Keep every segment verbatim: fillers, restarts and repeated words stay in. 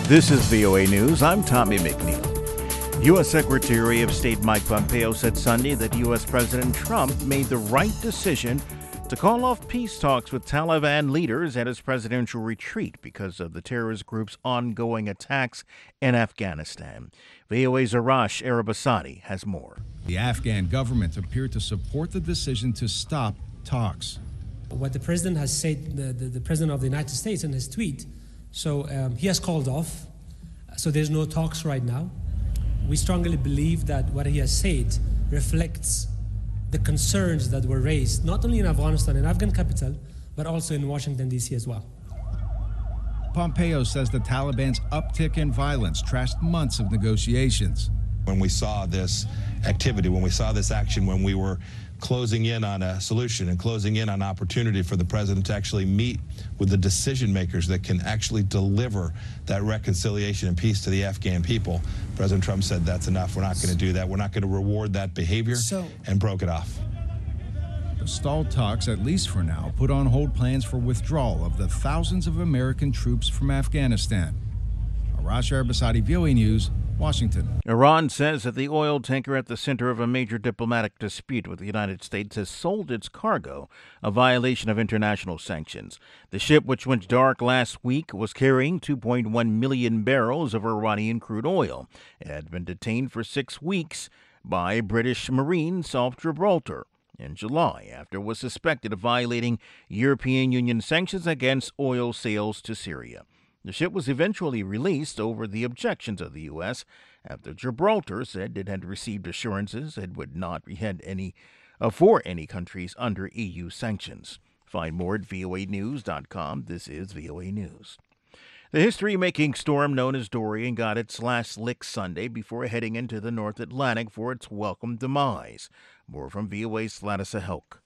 This is V O A News. I'm Tommy McNeil. U S. Secretary of State Mike Pompeo said Sunday that U S. President Trump made the right decision to call off peace talks with Taliban leaders at his presidential retreat because of the terrorist group's ongoing attacks in Afghanistan. V O A's Arash Arabasadi has more. The Afghan government appeared to support the decision to stop talks. What the president has said, the, the, the president of the United States in his tweet, so um, he has called off, so there's no talks right now. We strongly believe that what he has said reflects the concerns that were raised, not only in Afghanistan, in Afghan capital, but also in Washington, D C as well. Pompeo says the Taliban's uptick in violence trashed months of negotiations. When we saw this activity, when we saw this action, when we were closing in on a solution and closing in on opportunity for the president to actually meet with the decision makers that can actually deliver that reconciliation and peace to the Afghan people, President Trump said that's enough. We're not going to do that. We're not going to reward that behavior, so, and broke it off. The stalled talks, at least for now, put on hold plans for withdrawal of the thousands of American troops from Afghanistan. Arash Arabasadi, V O A News, Washington. Iran says that the oil tanker at the center of a major diplomatic dispute with the United States has sold its cargo, a violation of international sanctions. The ship, which went dark last week, was carrying two point one million barrels of Iranian crude oil. It had been detained for six weeks by British Marines off Gibraltar in July after it was suspected of violating European Union sanctions against oil sales to Syria. The ship was eventually released over the objections of the U S after Gibraltar said it had received assurances it would not behead any uh, for any countries under E U sanctions. Find more at V O A news dot com. This is V O A News. The history-making storm known as Dorian got its last lick Sunday before heading into the North Atlantic for its welcome demise. More from V O A's Gladys Ahelk.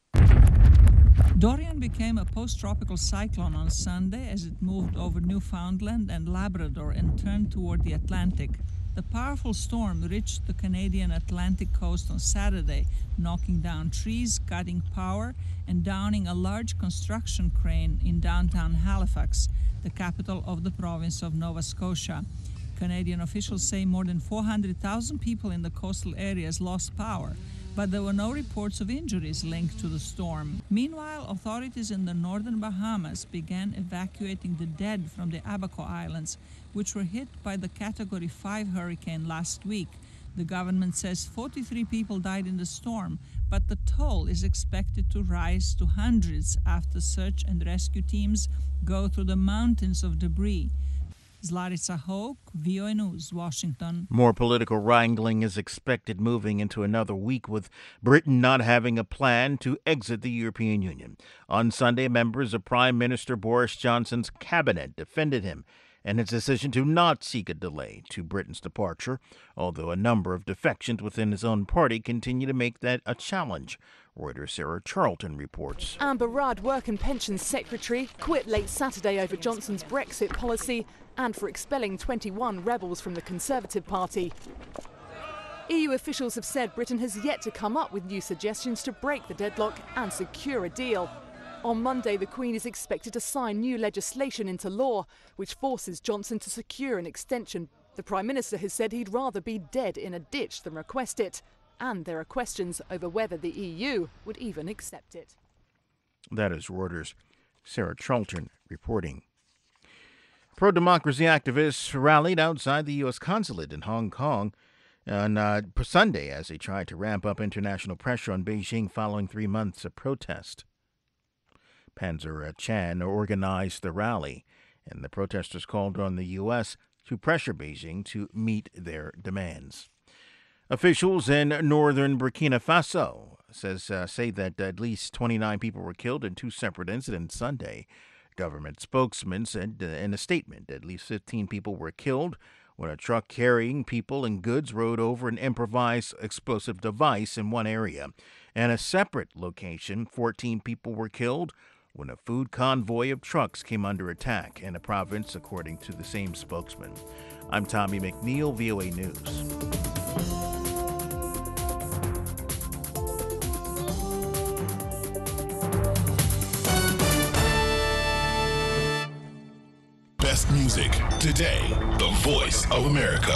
Dorian became a post-tropical cyclone on Sunday as it moved over Newfoundland and Labrador and turned toward the Atlantic. The powerful storm reached the Canadian Atlantic coast on Saturday, knocking down trees, cutting power, and downing a large construction crane in downtown Halifax, the capital of the province of Nova Scotia. Canadian officials say more than four hundred thousand people in the coastal areas lost power, but there were no reports of injuries linked to the storm. Meanwhile, authorities in the northern Bahamas began evacuating the dead from the Abaco Islands, which were hit by the Category five hurricane last week. The government says forty-three people died in the storm, but the toll is expected to rise to hundreds after search and rescue teams go through the mountains of debris. Zlaritsa Hoke, V O A News, Washington. More political wrangling is expected moving into another week, with Britain not having a plan to exit the European Union. On Sunday, members of Prime Minister Boris Johnson's cabinet defended him and his decision to not seek a delay to Britain's departure, although a number of defections within his own party continue to make that a challenge. Reuters' Sarah Charlton reports. Amber Rudd, Work and Pensions Secretary, quit late Saturday over Johnson's Brexit policy and for expelling twenty-one rebels from the Conservative Party. E U officials have said Britain has yet to come up with new suggestions to break the deadlock and secure a deal. On Monday, the Queen is expected to sign new legislation into law, which forces Johnson to secure an extension. The Prime Minister has said he'd rather be dead in a ditch than request it. And there are questions over whether the E U would even accept it. That is Reuters' Sarah Charlton reporting. Pro-democracy activists rallied outside the U S consulate in Hong Kong on uh, Sunday as they tried to ramp up international pressure on Beijing following three months of protest. Panzer Chan organized the rally, and the protesters called on the U S to pressure Beijing to meet their demands. Officials in northern Burkina Faso says uh, say that at least twenty-nine people were killed in two separate incidents Sunday. Government spokesman said uh, in a statement at least fifteen people were killed when a truck carrying people and goods rode over an improvised explosive device in one area. In a separate location, fourteen people were killed when a food convoy of trucks came under attack in a province, according to the same spokesman. I'm Tommy McNeil, V O A News. music. Today, the voice of America.